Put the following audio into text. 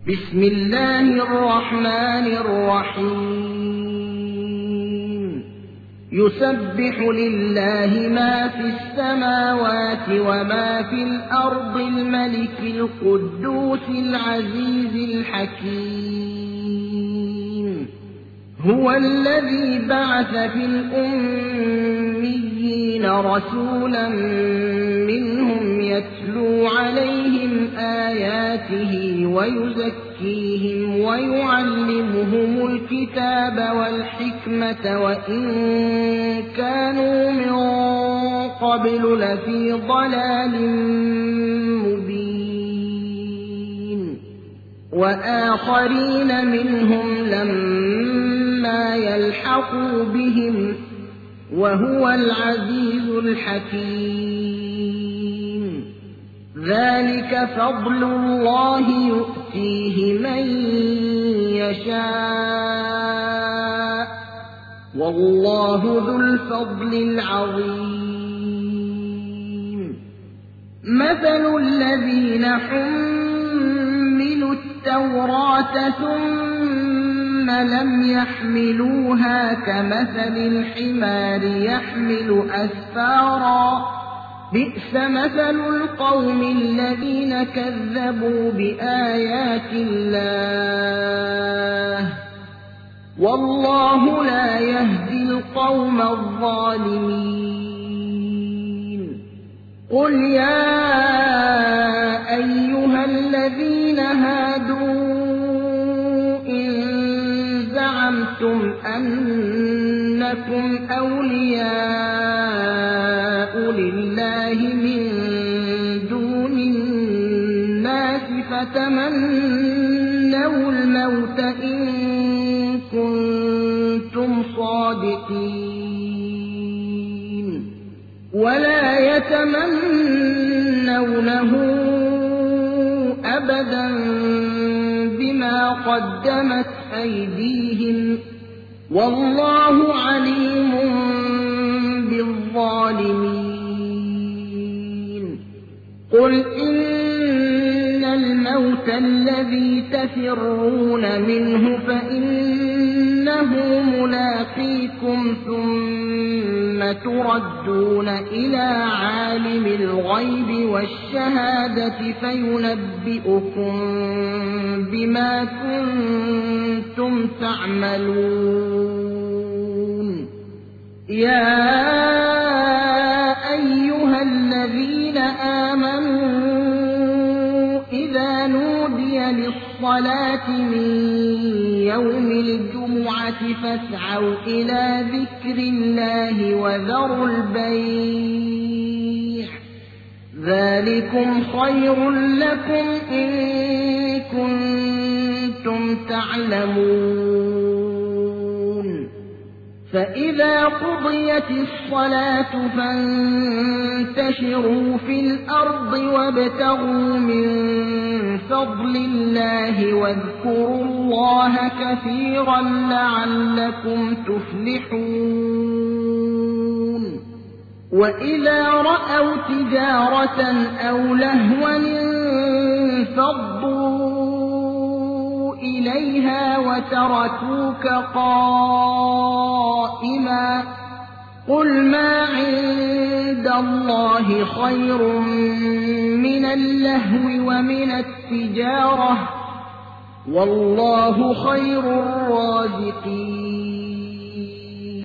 بسم الله الرحمن الرحيم يسبح لله ما في السماوات وما في الأرض الملك القدوس العزيز الحكيم هو الذي بعث في الأميين رسولا منهم يتلو عليهم آياته ويزكيهم ويعلمهم الكتاب والحكمة وإن كانوا من قبل لفي ضلال مبين وآخرين منهم لما يلحقوا بهم وهو العزيز الحكيم ذلك فضل الله يؤتيه من يشاء والله ذو الفضل العظيم مثل الذين حملوا التوراة ثم لم يحملوها كمثل الحمار يحمل أسفارا بئس مثل القوم الذين كذبوا بآيات الله والله لا يهدي القوم الظالمين قل يا أيها الذين هادوا إن زعمتم أنكم أولياء لله من دون الناس فتمنوا الموت إن كنتم صادقين ولا يتمنونه أبدا بما قدمت أيديهم والله عليم بالظالمين قل إن الموت الذي تفرون منه فإنه ملاقيكم ثم تردون إلى عالم الغيب والشهادة فينبئكم بما كنتم تعملون يا أيها الذين آمنوا إذا نودي للصلاة من يوم الجمعة فاسعوا إلى ذكر الله وذروا البيع ذلكم خير لكم إن كنتم تعلمون فإذا قضيت الصلاة فانتشروا في الأرض وابتغوا من فضل الله واذكروا الله كثيرا لعلكم تفلحون وإذا رأوا تجارة أو لهوا انفضوا إليها وتركوك قائما قل ما عند الله خير من اللهو ومن التجارة والله خير الرازقين